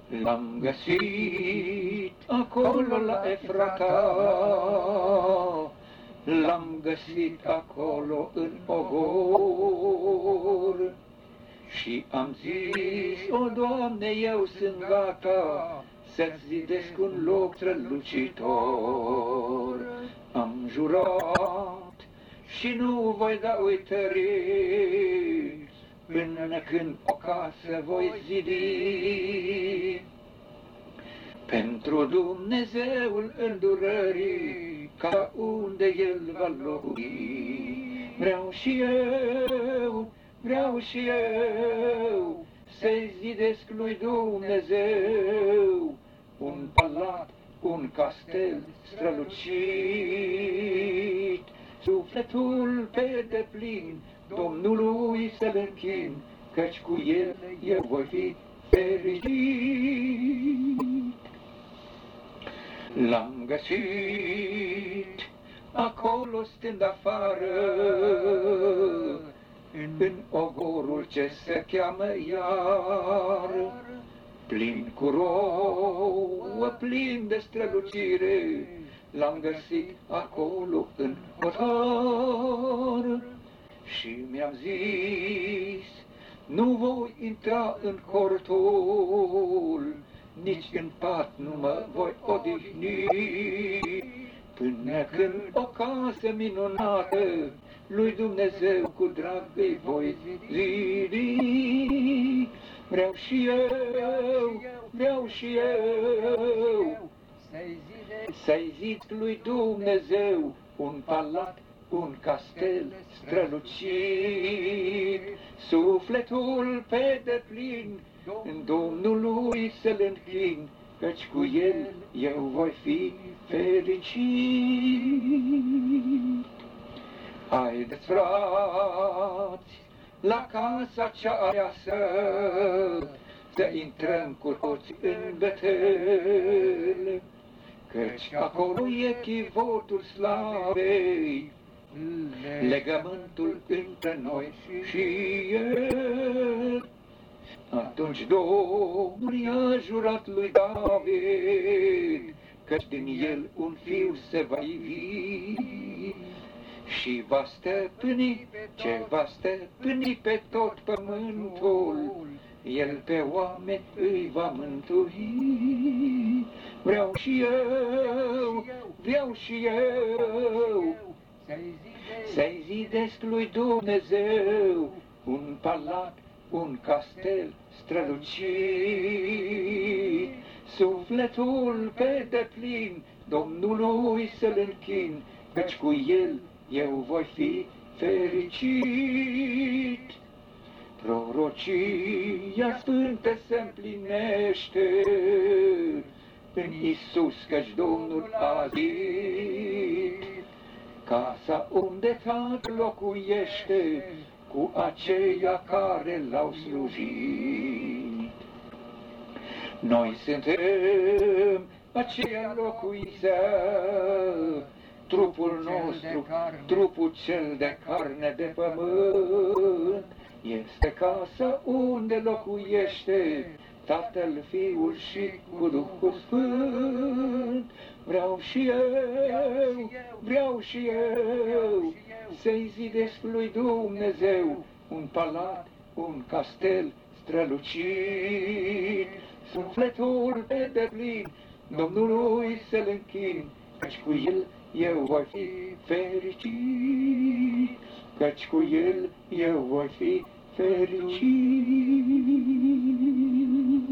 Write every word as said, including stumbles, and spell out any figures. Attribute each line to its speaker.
Speaker 1: L-am găsit acolo la Efrata, l-am găsit acolo în ogor. Și am zis, o, Doamne, eu sunt gata să-ți zidesc un loc strălucitor. Am jurat și nu voi da uitări, până când o casă voi zidi. Pentru Dumnezeul îndurării, ca unde El va locui. Vreau și eu, vreau și eu, să-i zidesc lui Dumnezeu un palat, un castel strălucit. Sufletul pe deplin Domnului să-L închin, căci cu El eu voi fi fericit. L-am găsit acolo stând afară, în ogorul ce se cheamă Iar, plin cu rouă, plin de strălucire. L-am găsit acolo în hotar și mi-am zis, nu voi intra în cortul, nici în pat nu mă voi odihni, până când o casă minunată lui Dumnezeu cu drag îi voi zidi. Vreau și eu, vreau și eu, să-i zid lui Dumnezeu un palat, un castel strălucit. Sufletul pe deplin în Domnului să-L închin, căci cu El eu voi fi fericit. Haideți, frați, la casa cea aleasă, să intrăm cu toți în Betel, căci acolo e chivotul slavei, legământul între noi și El. Atunci Domnul i-a jurat lui David, căci din el un fiu se va ivi și va stăpâni, ce va stăpâni pe tot pământul, El pe oameni îi va mântui. Vreau și eu, vreau și eu, să-i zidesc lui Dumnezeu un palat, un castel strălucit. Sufletul pe deplin Domnului să-L închin, căci cu El eu voi fi fericit. Prorocia sfântă se împlinește în Iisus, căci Domnul a zis, casa unde Tatăl locuiește cu aceia care L-au slujit. Noi suntem aceia locuiță, trupul nostru, trupul cel de carne de pământ, este casa unde locuiește Tatăl, Fiul și cu Duhul Sfânt. Vreau și eu, vreau și eu, să-i zidesc lui Dumnezeu un palat, un castel strălucit. Sufletul pe deplin Domnului să-L închin, căci cu El eu voi fi fericit, căci cu El eu voi fi fericit.